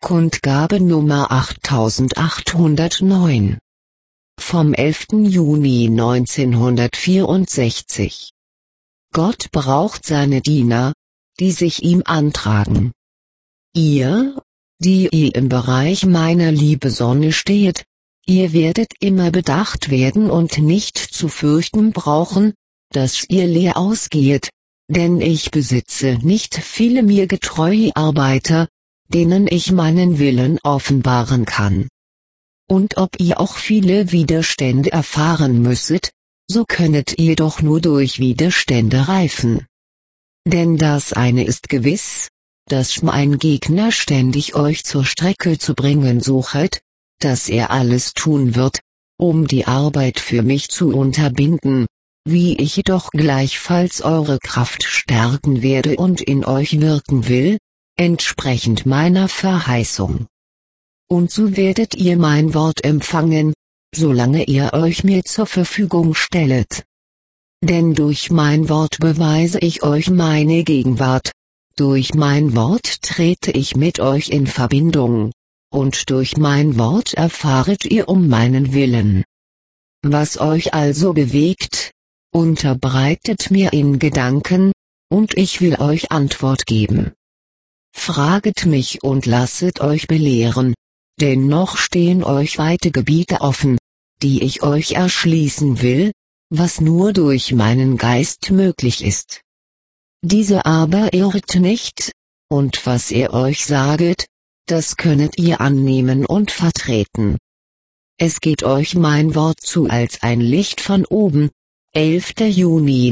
Kundgabe Nummer 8809 vom 11. Juni 1964. Gott braucht seine Diener, die sich ihm antragen. Ihr, die ihr im Bereich meiner Liebe Sonne steht, ihr werdet immer bedacht werden und nicht zu fürchten brauchen, dass ihr leer ausgehet, denn ich besitze nicht viele mir getreue Arbeiter, denen ich meinen Willen offenbaren kann. Und ob ihr auch viele Widerstände erfahren müsset, so könnet ihr doch nur durch Widerstände reifen. Denn das eine ist gewiss, dass mein Gegner ständig euch zur Strecke zu bringen suchet, dass er alles tun wird, um die Arbeit für mich zu unterbinden, wie ich jedoch gleichfalls eure Kraft stärken werde und in euch wirken will, entsprechend meiner Verheißung. Und so werdet ihr mein Wort empfangen, solange ihr euch mir zur Verfügung stellet. Denn durch mein Wort beweise ich euch meine Gegenwart, durch mein Wort trete ich mit euch in Verbindung, und durch mein Wort erfahret ihr um meinen Willen. Was euch also bewegt, unterbreitet mir in Gedanken, und ich will euch Antwort geben. Fraget mich und lasset euch belehren, denn noch stehen euch weite Gebiete offen, die ich euch erschließen will, was nur durch meinen Geist möglich ist. Diese aber irrt nicht, und was er euch saget, das könnet ihr annehmen und vertreten. Es geht euch mein Wort zu als ein Licht von oben, 11. Juni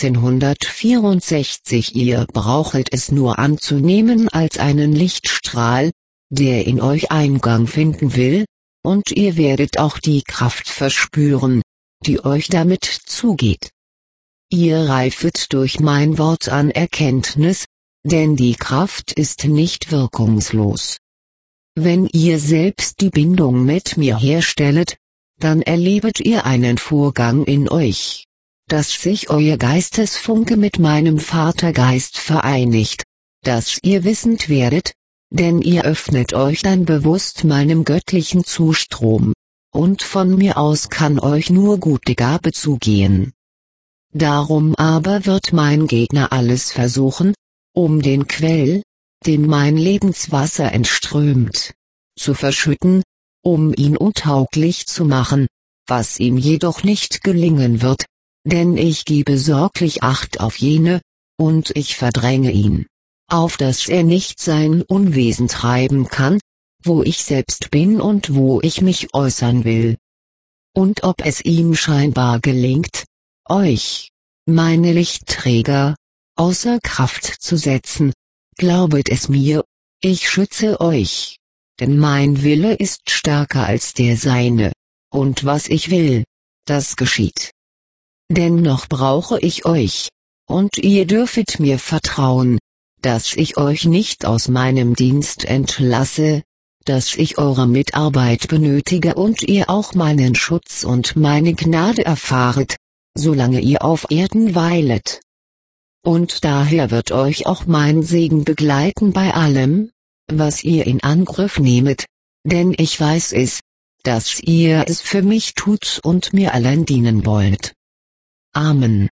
1964. Ihr brauchet es nur anzunehmen als einen Lichtstrahl, der in euch Eingang finden will, und ihr werdet auch die Kraft verspüren, die euch damit zugeht. Ihr reifet durch mein Wort an Erkenntnis, denn die Kraft ist nicht wirkungslos. Wenn ihr selbst die Bindung mit mir herstellet, dann erlebet ihr einen Vorgang in euch, dass sich euer Geistesfunke mit meinem Vatergeist vereinigt, dass ihr wissend werdet, denn ihr öffnet euch dann bewusst meinem göttlichen Zustrom, und von mir aus kann euch nur gute Gabe zugehen. Darum aber wird mein Gegner alles versuchen, um den Quell, dem mein Lebenswasser entströmt, zu verschütten, um ihn untauglich zu machen, was ihm jedoch nicht gelingen wird, denn ich gebe sorglich Acht auf jene, und ich verdränge ihn, auf dass er nicht sein Unwesen treiben kann, wo ich selbst bin und wo ich mich äußern will. Und ob es ihm scheinbar gelingt, euch, meine Lichtträger, außer Kraft zu setzen, glaubet es mir, ich schütze euch, denn mein Wille ist stärker als der seine, und was ich will, das geschieht. Dennoch brauche ich euch, und ihr dürfet mir vertrauen, dass ich euch nicht aus meinem Dienst entlasse, dass ich eure Mitarbeit benötige und ihr auch meinen Schutz und meine Gnade erfahret, solange ihr auf Erden weilet. Und daher wird euch auch mein Segen begleiten bei allem, was ihr in Angriff nehmet, denn ich weiß es, dass ihr es für mich tut und mir allen dienen wollt. Amen.